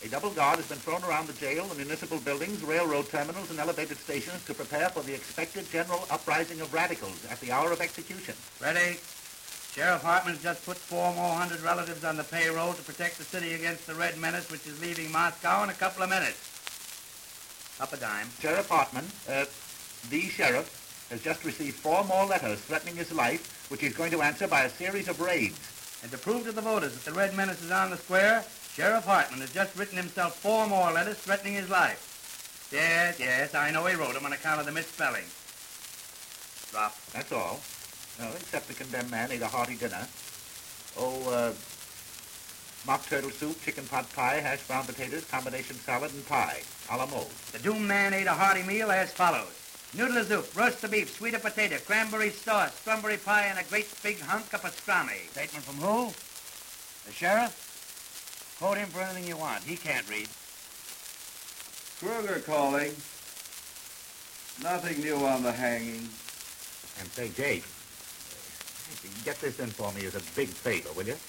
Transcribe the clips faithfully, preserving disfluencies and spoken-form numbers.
A double guard has been thrown around the jail, the municipal buildings, railroad terminals, and elevated stations to prepare for the expected general uprising of radicals at the hour of execution. Ready? Sheriff Hartman's just put four more hundred relatives on the payroll to protect the city against the Red Menace, which is leaving Moscow in a couple of minutes. Up a dime. Sheriff Hartman, uh, the sheriff, has just received four more letters threatening his life, which he's going to answer by a series of raids. And to prove to the voters that the Red Menace is on the square, Sheriff Hartman has just written himself four more letters threatening his life. Yes, yes, I know he wrote them on account of the misspelling. Drop. That's all. No, except the condemned man ate a hearty dinner. Oh, uh, mock turtle soup, chicken pot pie, hashed brown potatoes, combination salad, and pie, a la mode. The doomed man ate a hearty meal as follows. Noodle soup, roast of beef, sweet of potato, cranberry sauce, strawberry pie, and a great big hunk of pastrami. Statement from who? The sheriff? Quote him for anything you want. He can't read. Kruger calling. Nothing new on the hanging. And say, Jake, get this in for me as a big favor, will you?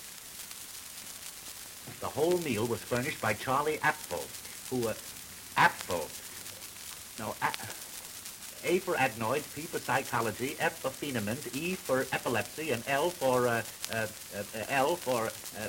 The whole meal was furnished by Charlie Apfel, who, uh, Apfel. No, A, A for adenoids, P for psychology, F for phenomenon, E for epilepsy, and L for, uh, uh, uh L for, uh,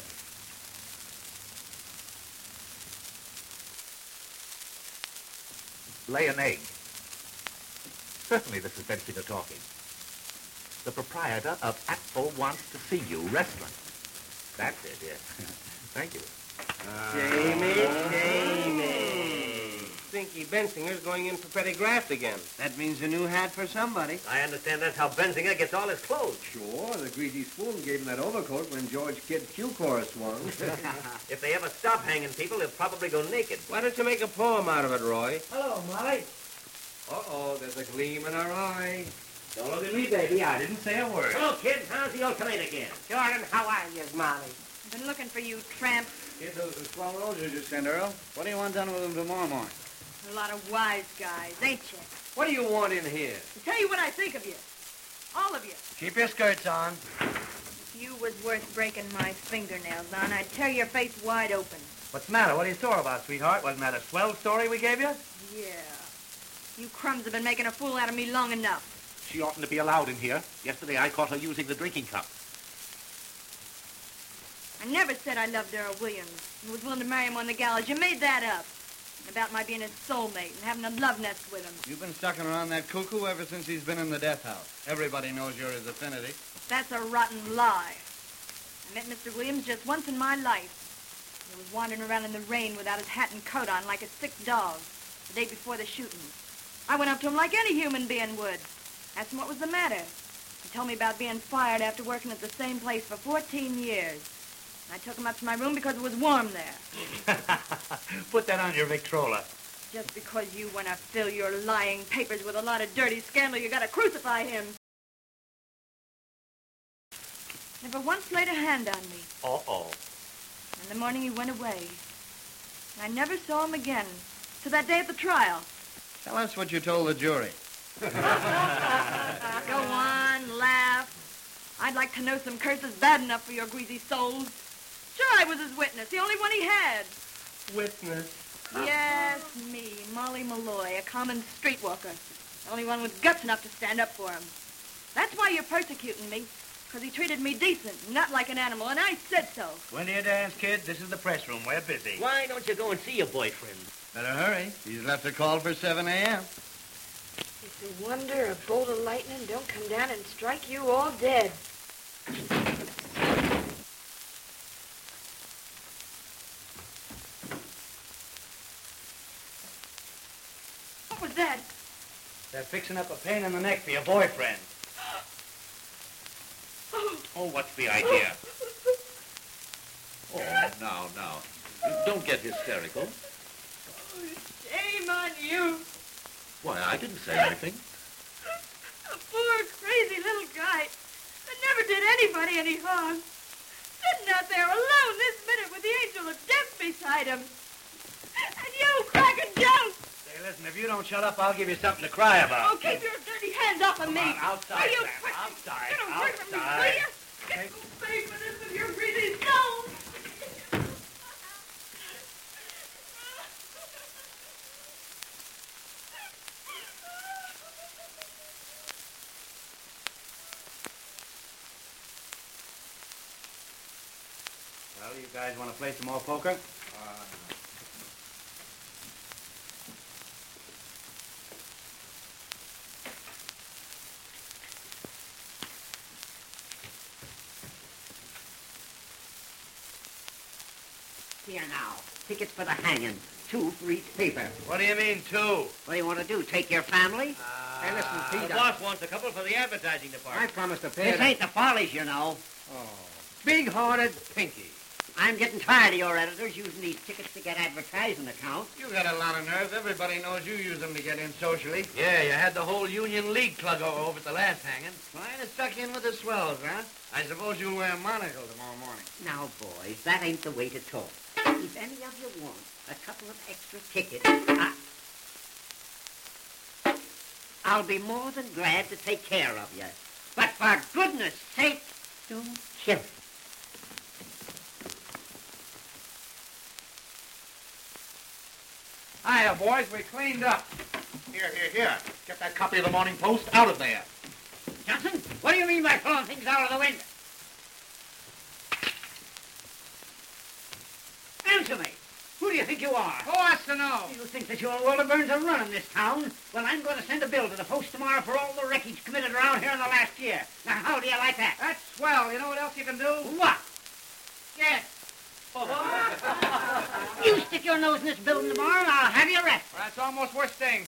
lay an egg. Certainly this is Bensinger talking. The proprietor of Apfel Wants to See You restaurant. That's it, yes. Thank you. Jamie, Jamie. Stinky Bensinger's going in for petty graft again. That means a new hat for somebody. I understand that's how Bensinger gets all his clothes. Sure, the greasy spoon gave him that overcoat when George Kidd Q chorus won. If they ever stop hanging people, they'll probably go naked. Why don't you make a poem out of it, Roy? Hello, Molly. Uh-oh, there's a gleam in her eye. Don't look at me, baby. I didn't say a word. Hello, kids. How's the old tomato again? Jordan, how are you, Molly? I've been looking for you, tramp. Kid, those are swell roses you sent, Earl. What do you want done with them tomorrow morning? A lot of wise guys, ain't you? What do you want in here? To tell you what I think of you. All of you. Keep your skirts on. If you was worth breaking my fingernails on, I'd tear your face wide open. What's the matter? What are you sore about, sweetheart? Wasn't that a swell story we gave you? Yeah. You crumbs have been making a fool out of me long enough. She oughtn't to be allowed in here. Yesterday I caught her using the drinking cup. I never said I loved Earl Williams and was willing to marry him on the gallows. You made that up. And about my being his soulmate and having a love nest with him. You've been sucking around that cuckoo ever since he's been in the death house. Everybody knows you're his affinity. That's a rotten lie. I met Mister Williams just once in my life. He was wandering around in the rain without his hat and coat on like a sick dog the day before the shooting. I went up to him like any human being would. Asked him what was the matter. He told me about being fired after working at the same place for fourteen years. And I took him up to my room because it was warm there. Put that on your Victrola. Just because you want to fill your lying papers with a lot of dirty scandal, you gotta crucify him. Never once laid a hand on me. Uh-oh. In the morning he went away. And I never saw him again. To that day at the trial. Tell us what you told the jury. Go on, laugh. I'd like to know some curses bad enough for your greasy souls. Sure, I was his witness, the only one he had. Witness. Yes, me, Molly Malloy, a common streetwalker. The only one with guts enough to stand up for him. That's why you're persecuting me, because he treated me decent, not like an animal, and I said so. When do you dance, kid? This is the press room. We're busy. Why don't you go and see your boyfriend? Better hurry. He's left a call for seven a.m. It's a wonder a bolt of lightning don't come down and strike you all dead. What was that? They're fixing up a pain in the neck for your boyfriend. Oh, what's the idea? Oh, now, now. Don't get hysterical. Shame on you. Why, I didn't say anything. A poor, crazy little guy that never did anybody any harm. Sitting out there alone this minute with the angel of death beside him. And you cracking jokes. Hey, listen, if you don't shut up, I'll give you something to cry about. Oh, keep your dirty hands off of Come me. on, outside, Are you Sam, quick? outside, Get away from me, outside. will you? Get away from this with your greasy soul. Well, you guys want to play some more poker? Uh, Here now. Tickets for the hanging. Two for each paper. What do you mean, two? What do you want to do, take your family? Uh, Hey, listen, Pete, The I- boss wants a couple for the advertising I department. promised to pay This ain't the Follies, you know. Oh. Big-hearted Pinky. I'm getting tired of your editors using these tickets to get advertising accounts. You got a lot of nerve. Everybody knows you use them to get in socially. Yeah, you had the whole Union League plug over at the last hanging. Trying to suck in with the swells, huh? I suppose you'll wear a monocle tomorrow morning. Now, boys, that ain't the way to talk. If any of you want a couple of extra tickets, I... I'll be more than glad to take care of you. But for goodness sake, don't kill it. Hiya, boys. We cleaned up. Here, here, here. Get that copy of the Morning Post out of there. Johnson, what do you mean by throwing things out of the window? Answer me. Who do you think you are? Who wants to know? You think that your Walter Burns are running this town? Well, I'm going to send a bill to the Post tomorrow for all the wreckage committed around here in the last year. Now, how do you like that? That's swell. You know what else you can do? What? Yes. You stick your nose in this building tomorrow and I'll have you arrested. Well, that's almost worth staying.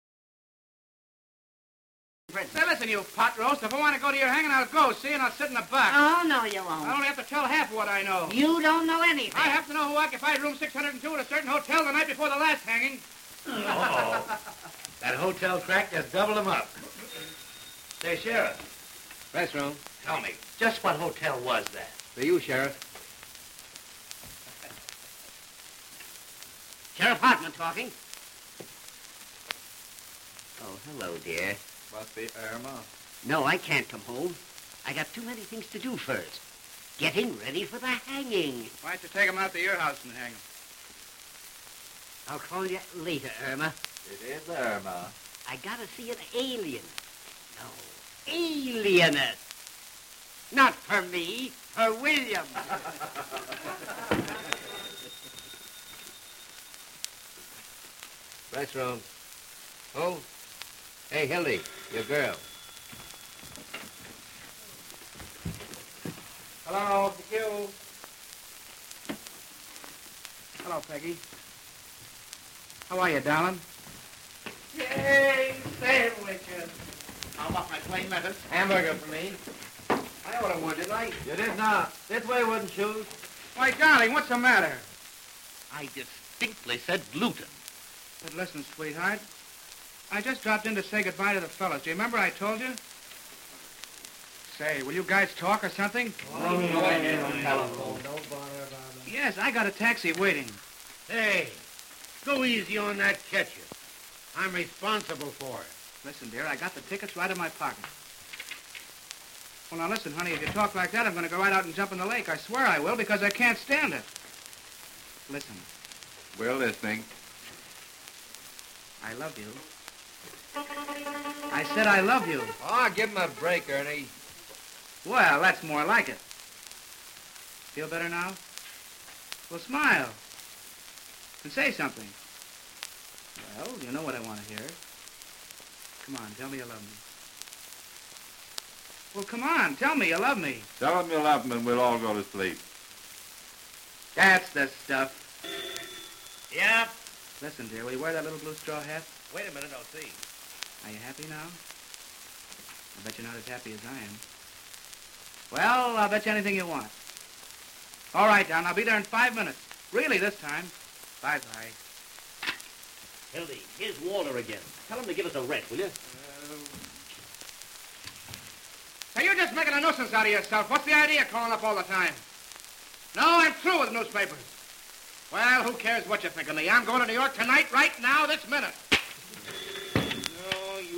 Say, listen, you pot roast. If I want to go to your hanging, I'll go, see, and I'll sit in the back. Oh, no, you won't. I only have to tell half of what I know. You don't know anything. I have to know who occupied room six hundred two at a certain hotel the night before the last hanging. Oh, that hotel crack just doubled them up. Say, Sheriff, Press room. tell me, just what hotel was that? For you, Sheriff. Sheriff Hartman talking. Oh, hello, dear. Must be Irma. No, I can't come home. I got too many things to do first. Getting ready for the hanging. Why don't you take him out to your house and hang him? I'll call you later, Irma. It is Irma. I gotta see an alien. No, alienist. Not for me, for William. Press room. Who? Hey, Hildy, your girl. Hello, the queue. Hello, Peggy. How are you, darling? Yay, sandwiches. How about my plain lettuce? Hamburger for me. I ordered one, didn't I? You did not. This way wouldn't choose. Why, darling, what's the matter? I distinctly said gluten. But listen, sweetheart. I just dropped in to say goodbye to the fellas. Do you remember I told you? Say, will you guys talk or something? Oh, no, telephone. Don't bother about it. Yes, I got a taxi waiting. Hey, go easy on that ketchup. I'm responsible for it. Listen, dear, I got the tickets right in my pocket. Well, now listen, honey, if you talk like that, I'm going to go right out and jump in the lake. I swear I will, because I can't stand it. Listen, We're listening. I love you. I said I love you. Oh, give him a break, Ernie. Well, that's more like it. Feel better now? Well, smile. And say something. Well, you know what I want to hear. Come on, tell me you love me. Well, come on, tell me you love me. Tell him you love him and we'll all go to sleep. That's the stuff. Yep. Listen, dear, will you wear that little blue straw hat? Wait a minute, I'll see. Are you happy now? I bet you're not as happy as I am. Well, I'll bet you anything you want. All right, Don, I'll be there in five minutes. Really, this time. Bye-bye. Hildy, here's Walter again. Tell him to give us a rest, will you? Hey, you're just making a nuisance out of yourself. What's the idea of calling up all the time? No, I'm through with newspapers. Well, who cares what you think of me? I'm going to New York tonight, right now, this minute. No, you...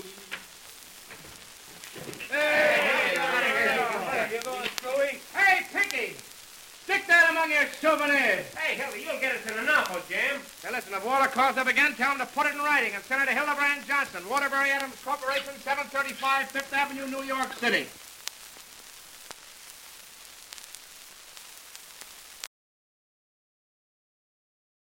Hey, you going, Screwy? Hey, Pinky! Stick that among your souvenirs. Hey, Hildy, you'll get us in an awful jam. Hey, listen, if Walter calls up again, tell him to put it in writing and send it to Hildebrand Johnson, Waterbury Adams Corporation, seven thirty-five Fifth Avenue, New York City.